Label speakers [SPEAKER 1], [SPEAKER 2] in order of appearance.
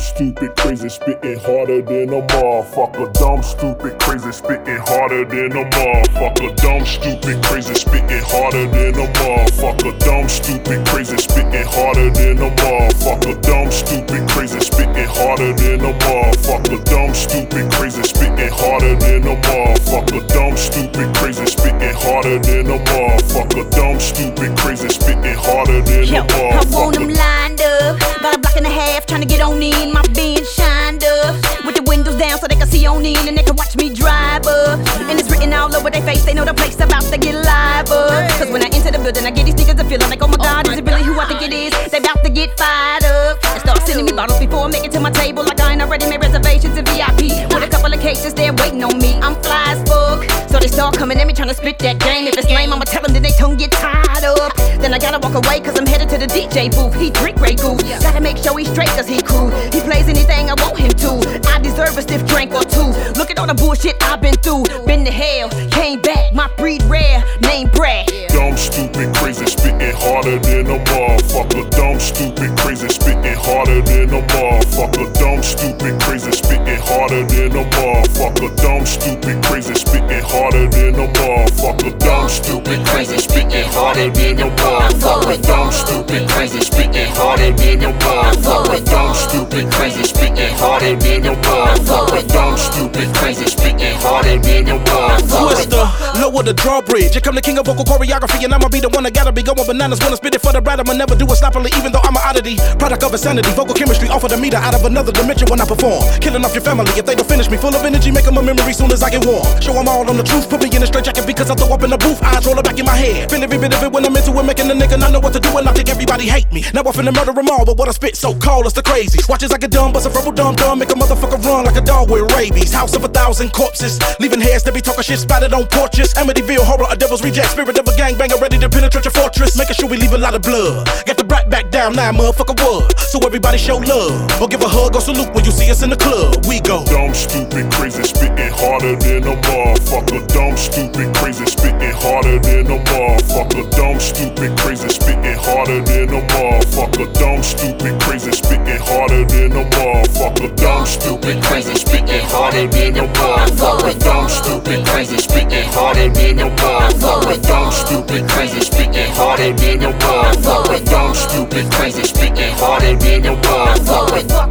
[SPEAKER 1] stupid, crazy, spitting harder than a motherfucker. Dumb, stupid, crazy, spitting harder than a motherfucker. Dumb, stupid, crazy, spitting harder than a motherfucker. Dumb, stupid, crazy, spitting harder than a motherfucker. Dumb, stupid, crazy, spitting harder than a motherfucker. Dumb, stupid, crazy, spitting harder than a motherfucker. Dumb, stupid, crazy, spitting harder than a motherfucker. Dumb, stupid, crazy, spitting harder than a motherfucker.
[SPEAKER 2] I want them lined up, about a block and a half, trying to get on in. My Benz shined up, with the windows down so they can see on in and they can watch me drive up. And it's written all over their face, they know the place about to get live up. Cause when I enter the building, I get these niggas a feeling like, oh my god, is it really who I think it is? They about to get fired up and start sending me bottles before I make it to my table, like I ain't already made reservations in VIP. With a couple of cases, they're waiting on me. I'm fly as fuck, so they start coming at me trying to spit that game. If it's lame, I'ma tell them, then they tongue get tied up. Then I gotta walk away cause I'm headed to the DJ booth. He drink Grey Goose, gotta make sure he's straight cause he cool. He plays anything I want him to, I deserve a stiff drink or two. Look at all the bullshit I've been through. Been to hell, came back, my breed rare, name Brad.
[SPEAKER 1] Dumb, stupid, crazy, spitting harder than a motherfucker. Dumb, stupid, crazy, spitting harder than a motherfucker. Dumb, stupid, crazy, spitting harder than a motherfucker. Dumb, stupid, crazy, spitting harder than a motherfucker. Dumb, stupid, crazy, spitting harder than a motherfucker. Dumb, stupid, crazy, spitting harder than a motherfucker. Dumb, stupid, crazy, spitting harder than a motherfucker. Dumb, stupid, crazy, spitting harder than a motherfucker.
[SPEAKER 3] Twister, lower the drawbridge. Here come the king of vocal choreography, and I'ma be the one that gotta be going bananas when I spit it for the bride. I'ma never do it sloppily, even though I'm an oddity. Product of insanity, vocal chemistry off of the meter, out of another dimension when I perform. Killing off your family if they don't finish me. Full of energy, make them a memory soon as I get warm. Show them all on the truth, put me in a straight jacket because I throw up in the booth. Eyes roll back in my head. Feel every bit of it when I'm into it, making a nigga not know what to do, and I think everybody hate me. Now I finna murder them all, but what I spit so cold, it's the crazies. Watch as I get dumb, bust a verbal dumb, make a motherfucker run like a dog with rabies. House of 1,000 corpses, leaving heads that be talking shit spattered on porches. Amityville horror, a devil's reject, spirit of a gangbanger ready to penetrate your fortress, making sure we leave a lot of blood. Got the brat back down now, motherfucker would. So everybody show love, or give a hug or salute when you see us in the club. We go
[SPEAKER 1] dumb, stupid, crazy, spitting harder than a motherfucker. Dumb, stupid, crazy, spitting harder than a motherfucker. Dumb, stupid, crazy, spitting harder than a motherfucker. Dumb, stupid, crazy, spitting harder than a motherfucker. Dumb, stupid, crazy, spitting harder than a motherfucker. Dumb, stupid, crazy, spitting harder than a motherfucker. Dumb, stupid, crazy, spitting harder than a motherfucker. Dumb, stupid, crazy, spitting harder than a motherfucker.